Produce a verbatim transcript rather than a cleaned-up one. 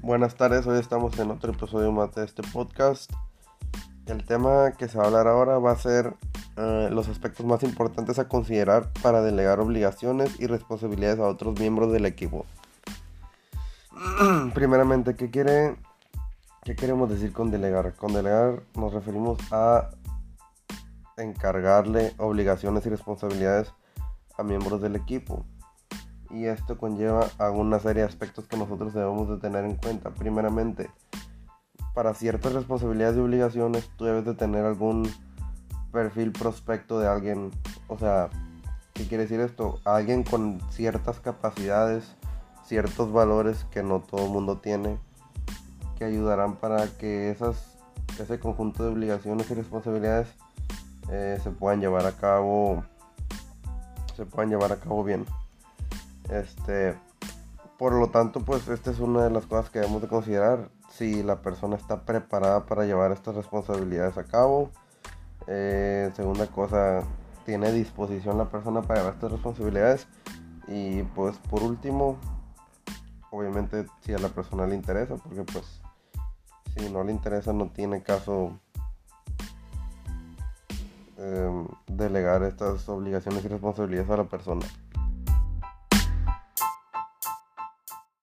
Buenas tardes, hoy estamos en otro episodio más de este podcast. El tema que se va a hablar ahora va a ser uh, los aspectos más importantes a considerar para delegar obligaciones y responsabilidades a otros miembros del equipo. Primeramente, ¿qué quiere, qué queremos decir con delegar? Con delegar nos referimos a encargarle obligaciones y responsabilidades a miembros del equipo. Y esto conlleva a una serie de aspectos que nosotros debemos de tener en cuenta. Primeramente, para ciertas responsabilidades y obligaciones tú debes de tener algún perfil prospecto de alguien. O sea, ¿qué quiere decir esto? Alguien con ciertas capacidades, ciertos valores que no todo el mundo tiene, que ayudarán para que esas, ese conjunto de obligaciones y responsabilidades eh, se puedan llevar a cabo se puedan llevar a cabo bien. Este, por lo tanto, pues esta es una de las cosas que debemos de considerar, si la persona está preparada para llevar estas responsabilidades a cabo. Eh, segunda cosa, tiene disposición la persona para llevar estas responsabilidades. Y pues por último, obviamente si a la persona le interesa, porque pues si no le interesa no tiene caso eh, delegar estas obligaciones y responsabilidades a la persona.